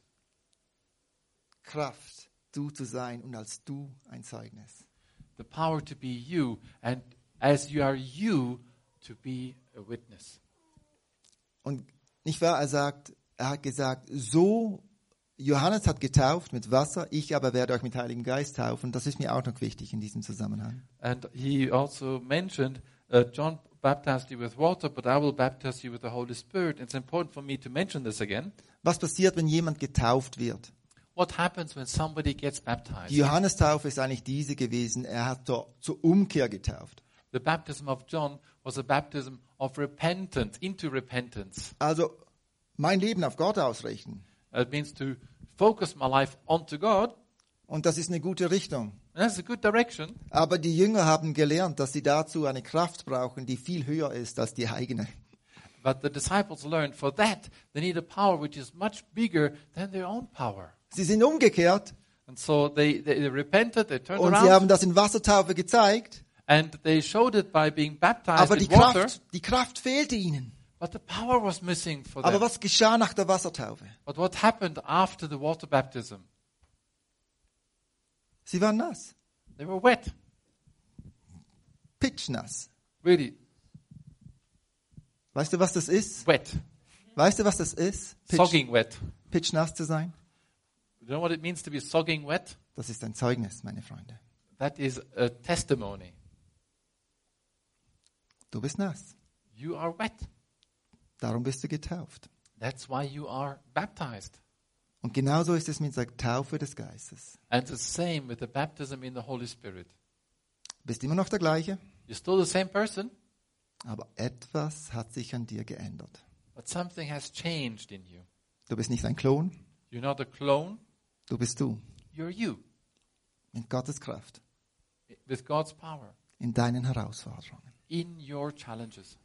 Kraft, du zu sein und als du ein Zeugnis. The power to be you, and as you are you, to be a witness. Und nicht wahr, er hat gesagt, so, Johannes hat getauft mit Wasser, ich aber werde euch mit Heiligem Geist taufen. Das ist mir auch noch wichtig in diesem Zusammenhang. And he also mentioned, John baptized you with water, but I will baptize you with the Holy Spirit. It's important for me to mention this again. Was passiert, wenn jemand getauft wird? What happens when somebody gets baptized? Die Johannestaufe ist eigentlich diese gewesen, er hat zur Umkehr getauft. The baptism of John was a baptism of repentance, into repentance. Also mein Leben auf Gott ausrichten. It means to focus my life onto God. Und das ist eine gute Richtung. And that's a good direction. Aber die Jünger haben gelernt, dass sie dazu eine Kraft brauchen, die viel höher ist als die eigene. But the disciples learned for that they need a power which is much bigger than their own power. Sie sind umgekehrt And so they repented, they turned und around, sie haben das in Wassertaufe gezeigt. and they showed it by being baptized Aber in water. die Kraft fehlte ihnen. But the power was missing for Aber them. was geschah nach der Wassertaufe? But what happened after the water baptism? Sie waren nass, They were wet, pitchnass. really Weißt du, was das ist? wet. Weißt du, was das ist? Sogging wet. Pitchnass zu sein? You know what it means to be sogging wet? Das ist ein Zeugnis, meine Freunde. That is a testimony. Du bist nass. You are wet. Darum bist du getauft. That's why you are baptized. Und genauso ist es mit der Taufe des Geistes. And the same with the baptism in the Holy Spirit. Bist immer noch der gleiche, You're still the same person, aber etwas hat sich an dir geändert. but something has changed in you. Du bist nicht ein Klon, You're not a clone, du bist du. you're you, Mit Gottes Kraft, with God's power, in deinen Herausforderungen. in your challenges.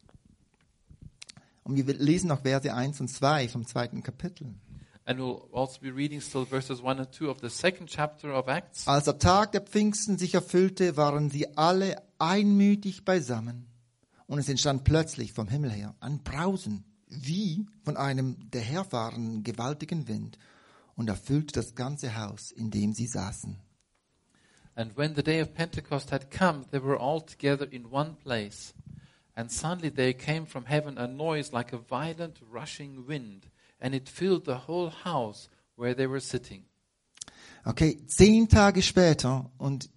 Und wir lesen noch Verse 1 und 2 vom 2. Kapitel. And we'll also be reading still verses 1 and 2 of the second chapter of Acts. Als der Tag der Pfingsten sich erfüllte, waren sie alle einmütig beisammen. Und es entstand plötzlich vom Himmel her ein Brausen, wie von einem daherfahrenden gewaltigen Wind, und erfüllte das ganze Haus, in dem sie saßen. And when the day of Pentecost had come, they were all together in one place. And suddenly there came from heaven a noise like a violent rushing wind, and it filled the whole house where they were sitting. Okay, 10 Tage später, und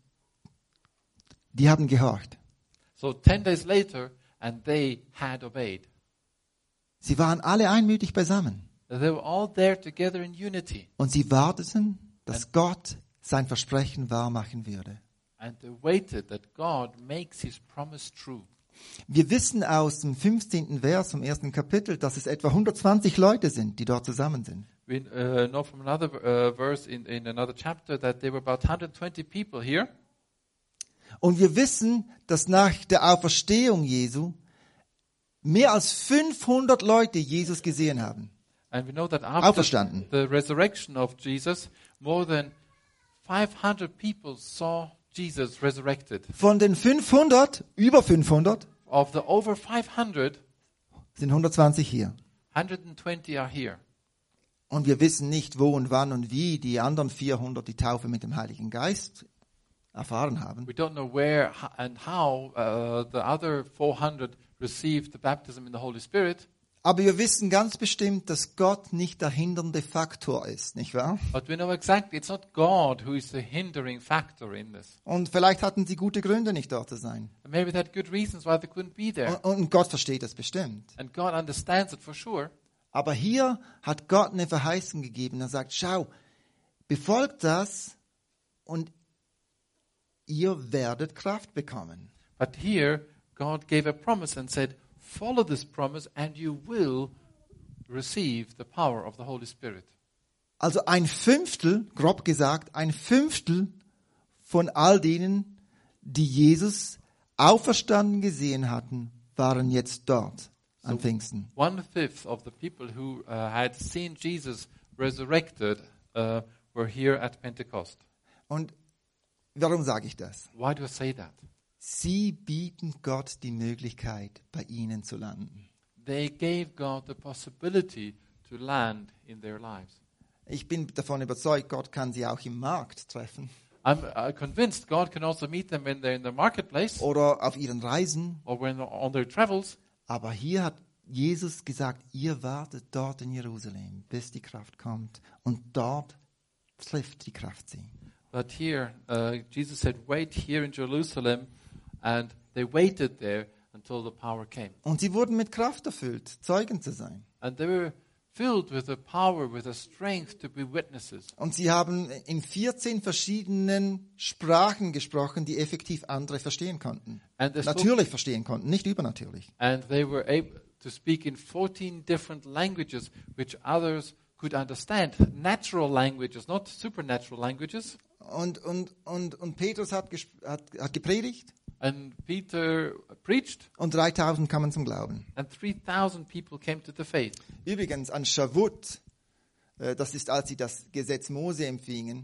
die haben gehorcht. So 10 days later, and they had obeyed. Sie waren alle einmütig beisammen. They were all there together in unity. Und sie warteten, dass Gott sein Versprechen wahrmachen würde. And they waited that God makes his promise true. Wir wissen aus dem 15. Vers vom 1. Kapitel, dass es etwa 120 Leute sind, die dort zusammen sind. We know from another verse in another chapter that there were about 120 people here. Und wir wissen, dass nach der Auferstehung Jesu mehr als 500 Leute Jesus gesehen haben. And we know that after Auferstanden. the resurrection of Jesus, more than 500 people saw Jesus resurrected. Von den 500, über 500, Of the over 500, sind 120 hier. 120 are here. Und wir wissen nicht, wo und wann und wie die anderen 400 die Taufe mit dem Heiligen Geist erfahren haben. We don't know where and how the other 400 received the baptism in the Holy Spirit, Aber wir wissen ganz bestimmt, dass Gott nicht der hindernde Faktor ist, nicht wahr? but we know exactly it's not God who is the hindering factor in this. Und vielleicht hatten sie gute Gründe, nicht dort zu sein. And maybe they had good reasons why they couldn't be there. Und Gott versteht das bestimmt. And God understands it for sure. Aber hier hat Gott eine Verheißung gegeben. Er sagt, schau, befolgt das und ihr werdet Kraft bekommen. But here, God gave a promise and said, follow this promise and you will receive the power of the Holy Spirit. Also ein Fünftel, grob gesagt, ein Fünftel von all denen, die Jesus auferstanden gesehen hatten, waren jetzt dort an Pfingsten. 1/5 of the people who had seen Jesus resurrected were here at Pentecost. Und warum sage ich das? Why do I say that? Sie bieten Gott die Möglichkeit, bei ihnen zu landen. They gave God the possibility to land in their lives. Ich bin davon überzeugt, Gott kann sie auch im Markt treffen I'm convinced God can also meet them when they're in the marketplace oder auf ihren Reisen. or when they're on their travels. Aber hier hat Jesus gesagt, ihr wartet dort in Jerusalem, bis die Kraft kommt. Und dort trifft die Kraft sie. But here, Jesus said, wait here in Jerusalem, and they waited there until the power came. Und sie wurden mit Kraft erfüllt, Zeugen zu sein. And they were filled with the power, with the strength to be witnesses. Und sie haben in 14 verschiedenen Sprachen gesprochen, die effektiv andere verstehen konnten. And they, Natürlich verstehen konnten, nicht übernatürlich. and they were able to speak in 14 different languages, which others could understand. Natural languages, not supernatural languages. Und Petrus hat gepredigt And Peter preached, und 3000 kamen zum Glauben. and 3,000 people came to the faith. Übrigens an Shavuot, das ist, als sie das Gesetz Mose empfingen,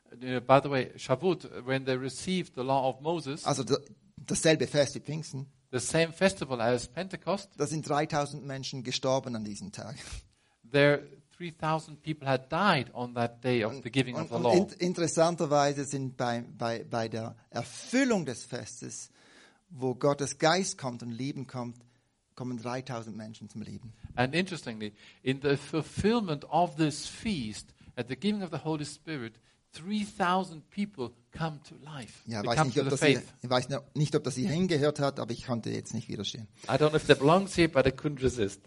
By the way, Shavuot, when they received the law of Moses, also dasselbe Fest wie Pfingsten, the same festival as Pentecost, da sind 3000 Menschen gestorben an diesem Tag. there 3,000 people had died on that day of the giving of the law. Interessanterweise sind bei der Erfüllung des Festes, wo Gottes Geist kommt und Leben kommt, kommen 3000 Menschen zum Leben. And interestingly, in the fulfillment of this feast, at the giving of the Holy Spirit, 3,000 people come to life. Ja, They weiß come nicht, to ob the das faith. ich weiß nicht, ob das hier hingehört hat, aber ich konnte jetzt nicht widerstehen. I don't know if that belongs here, but I couldn't resist.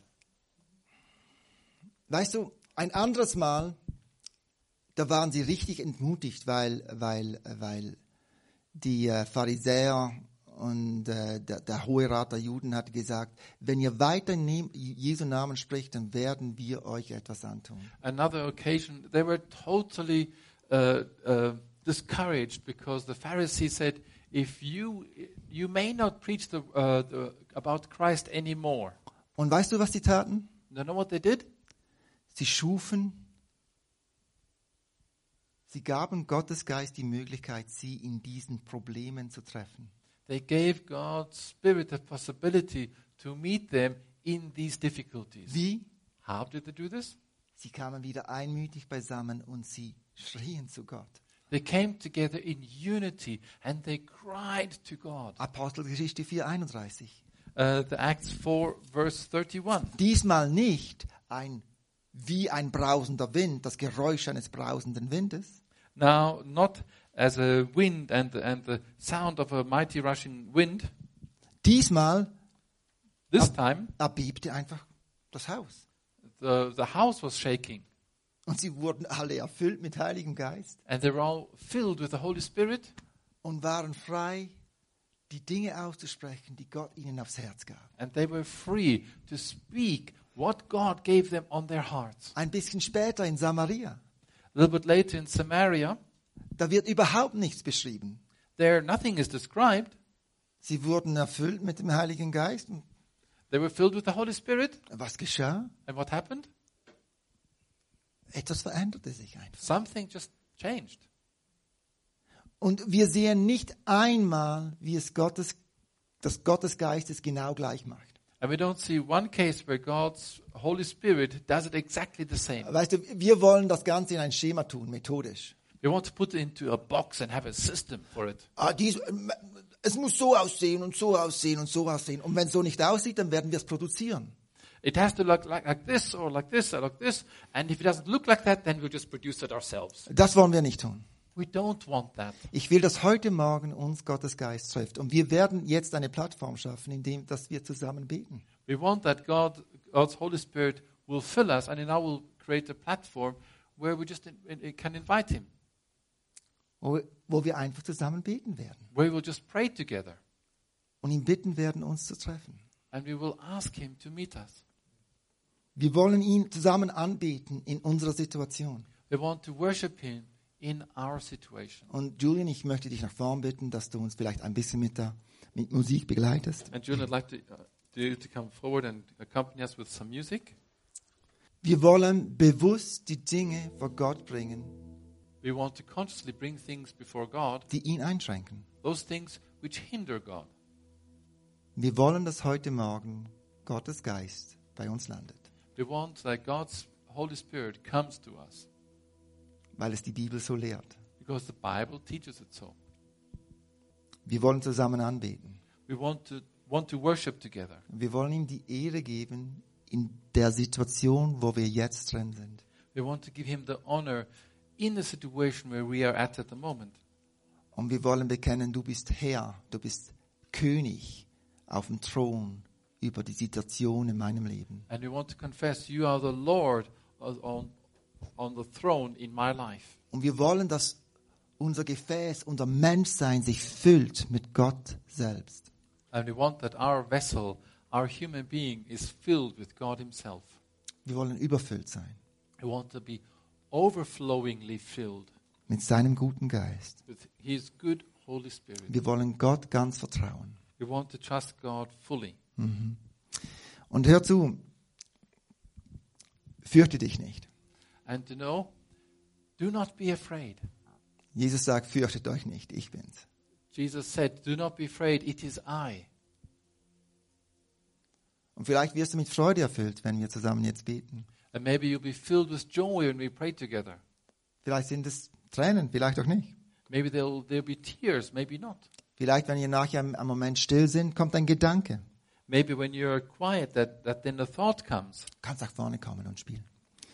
Weißt du, ein anderes Mal, da waren sie richtig entmutigt, weil die Pharisäer und der Hohe Rat der Juden hat gesagt, wenn ihr weiter in Jesu Namen spricht, dann werden wir euch etwas antun. Another occasion, they were totally discouraged because the Pharisees said, if you may not preach about Christ anymore. Und weißt du, was die taten? You know what they did? Sie gaben Gottes Geist die Möglichkeit, sie in diesen Problemen zu treffen. They gave God's Spirit the possibility to meet them in these difficulties. Wie? How did they do this? Sie kamen wieder einmütig beisammen und sie schrien zu Gott. They came together in unity and they cried to God. Apostelgeschichte 4,31. The Acts 4, verse 31. Diesmal nicht wie ein brausender Wind, das Geräusch eines brausenden Windes, Now, not as a wind and the sound of a mighty rushing wind. diesmal This time, erbebte einfach das Haus. the house was shaking. Und sie wurden alle erfüllt mit Heiligem Geist And they were all filled with the Holy Spirit und waren frei, die Dinge auszusprechen, die Gott ihnen aufs Herz gab. and they were free to speak what God gave them on their hearts. Ein bisschen später in Samaria, A little bit later in Samaria, da wird überhaupt nichts beschrieben. there nothing is described. Sie wurden erfüllt mit dem Heiligen Geist. Und They were filled with the Holy Spirit. was geschah? And what happened? Etwas veränderte sich einfach. Something just changed. Und wir sehen nicht einmal, wie es Gottes Geist es genau gleich macht. And we don't see one case where God's Holy Spirit does it exactly the same. Weißt du, wir wollen das Ganze in ein Schema tun, methodisch. We want to put it into a box and have a system for it. Es muss so aussehen und so aussehen und so aussehen. Und wenn es so nicht aussieht, dann werden wir es produzieren. It has to look like this or like this or like this. And if it doesn't look like that, then we'll just produce it ourselves. Das wollen wir nicht tun. We don't want that. Ich will, dass heute Morgen uns Gottes Geist trifft. Und wir werden jetzt eine Plattform schaffen, indem dass wir zusammen beten. We want that God's Holy Spirit will fill us, and now we'll create a platform where we just can invite Him, Wo wir einfach zusammen beten werden. where we'll just pray together, Und ihn bitten werden, uns zu treffen. and we will ask Him to meet us. Wir wollen ihn zusammen anbeten in unserer Situation. We want to worship Him in our situation. Und Julian, ich möchte dich nach vorn bitten, dass du uns vielleicht ein bisschen mit Musik begleitest. And Julian, I'd like you to come forward and accompany us with some music. Wir wollen bewusst die Dinge vor Gott bringen, We want to consciously bring things before God, die ihn einschränken. those things which hinder God. Wir wollen, dass heute Morgen Gottes Geist bei uns landet, We want that God's Holy Spirit comes to us weil es die Bibel so lehrt. because the Bible teaches it so. Wir wollen zusammen anbeten. We want to worship together. Wir wollen ihm die Ehre geben in der Situation, wo wir jetzt drin sind. We want to give Him the honor in the situation where we are at the moment. Und wir wollen bekennen, du bist Herr, du bist König auf dem Thron über die Situation in meinem Leben. And we want to confess you are the Lord on the throne in my life. Und wir wollen, dass unser Gefäß, unser Menschsein sich füllt mit Gott selbst. And we want that our vessel, our human being, is filled with God Himself. Wir wollen überfüllt sein We want to be overflowingly filled mit seinem guten Geist. with His good Holy Spirit. Wir wollen Gott ganz vertrauen. We want to trust God fully. Und hör zu, fürchte dich nicht. And to know, do not be afraid. Jesus sagt, fürchtet euch nicht, ich bin's. Jesus said, do not be afraid, it is I. Und vielleicht wirst du mit Freude erfüllt, wenn wir zusammen jetzt beten. And maybe you'll be filled with joy when we pray together. Vielleicht sind es Tränen, vielleicht auch nicht. Maybe there'll be tears, maybe not. Vielleicht, wenn ihr nachher am Moment still sind, kommt ein Gedanke. Maybe when you're quiet, that then a thought comes. Du kannst nach vorne kommen und spielen.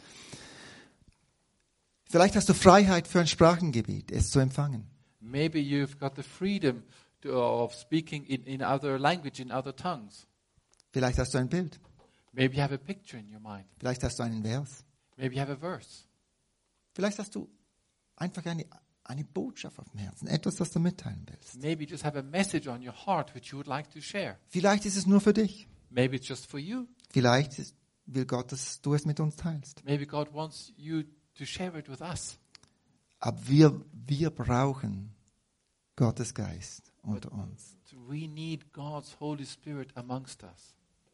Vielleicht hast du Freiheit für ein Sprachengebet, es zu empfangen. Maybe you've got the freedom of speaking in other language, in other tongues. Vielleicht hast du ein Bild. Maybe you have a picture in your mind. Vielleicht hast du einen Vers. Maybe you have a verse. Vielleicht hast du einfach eine Botschaft auf dem Herzen, etwas, das du mitteilen willst. Maybe you just have a message on your heart which you would like to share. Vielleicht ist es nur für dich. Maybe it's just for you. Vielleicht will Gott, dass du es mit uns teilst. Maybe God wants you to share it with us. Aber wir brauchen Gottes Geist unter uns. We need God's Holy Spirit amongst us.